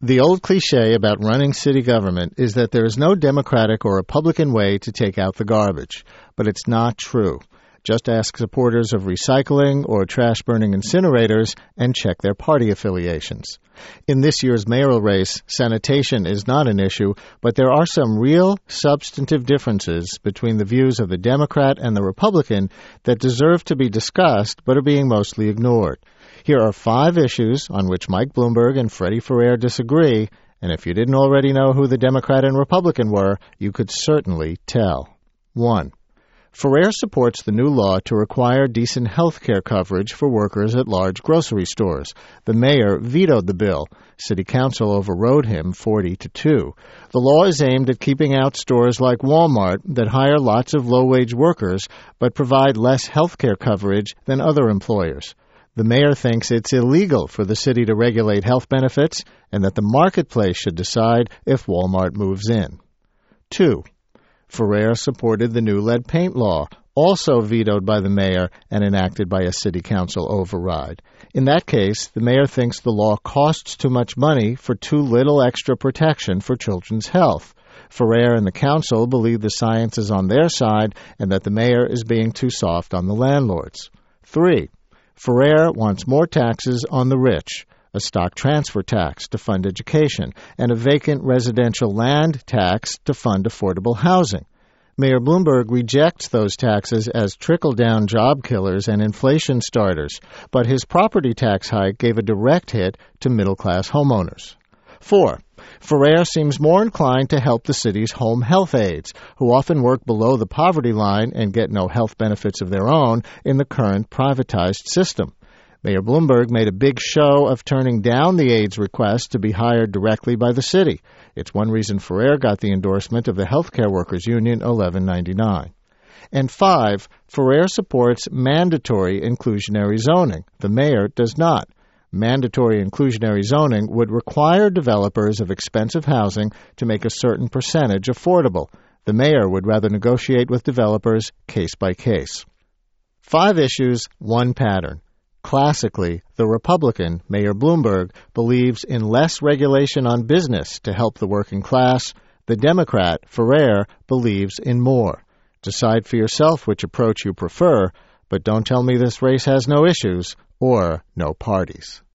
The old cliche about running city government is that there is no Democratic or Republican way to take out the garbage, but it's not true. Just ask supporters of recycling or trash-burning incinerators and check their party affiliations. In this year's mayoral race, sanitation is not an issue, but there are some real, substantive differences between the views of the Democrat and the Republican that deserve to be discussed but are being mostly ignored. Here are 5 issues on which Mike Bloomberg and Freddie Ferrer disagree, and if you didn't already know who the Democrat and Republican were, you could certainly tell. 1. Ferrer supports the new law to require decent health care coverage for workers at large grocery stores. The mayor vetoed the bill. City Council overrode him 40-2. The law is aimed at keeping out stores like Walmart that hire lots of low-wage workers but provide less health care coverage than other employers. The mayor thinks it's illegal for the city to regulate health benefits and that the marketplace should decide if Walmart moves in. 2. Ferrer supported the new lead paint law, also vetoed by the mayor and enacted by a city council override. In that case, the mayor thinks the law costs too much money for too little extra protection for children's health. Ferrer and the council believe the science is on their side and that the mayor is being too soft on the landlords. 3. Ferrer wants more taxes on the rich, a stock transfer tax to fund education, and a vacant residential land tax to fund affordable housing. Mayor Bloomberg rejects those taxes as trickle-down job killers and inflation starters, but his property tax hike gave a direct hit to middle-class homeowners. 4. Ferrer seems more inclined to help the city's home health aides, who often work below the poverty line and get no health benefits of their own in the current privatized system. Mayor Bloomberg made a big show of turning down the aides' request to be hired directly by the city. It's one reason Ferrer got the endorsement of the Healthcare Workers Union 1199. And 5, Ferrer supports mandatory inclusionary zoning. The mayor does not. Mandatory inclusionary zoning would require developers of expensive housing to make a certain percentage affordable. The mayor would rather negotiate with developers case by case. 5 issues, 1 pattern. Classically, the Republican, Mayor Bloomberg, believes in less regulation on business to help the working class. The Democrat, Ferrer, believes in more. Decide for yourself which approach you prefer, but don't tell me this race has no issues or no parties.